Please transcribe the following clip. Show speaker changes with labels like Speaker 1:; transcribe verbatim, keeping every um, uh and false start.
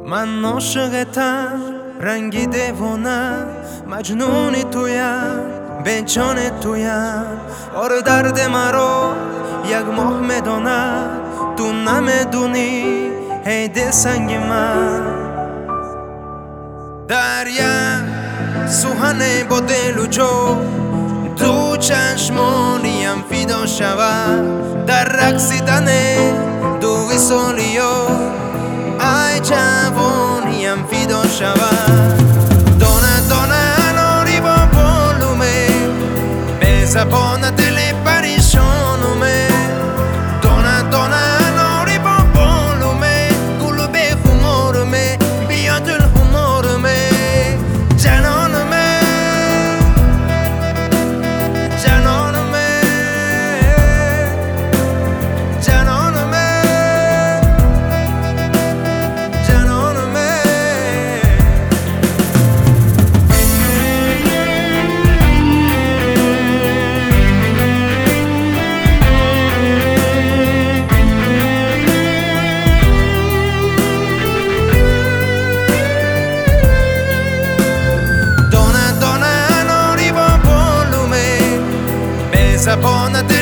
Speaker 1: من عاشقتم رنگی دیوانه مجنون تویم به جان تویم آره درد مرا یک ماه میدانه تو نمیدونی هی دل سنگ من دریا سوهنه با دل و جو دو چشمانیم فدا شود در رقصیدن دو سالیا ای جوانیم فدا شود دانه دانه ناری با بالومه به زبان دل پریشانومه دانه دانه ناری با بالومه گلو به خمارمه بیا دل خمارمه جنانمه جنانمه جنانمه جنانمه زبان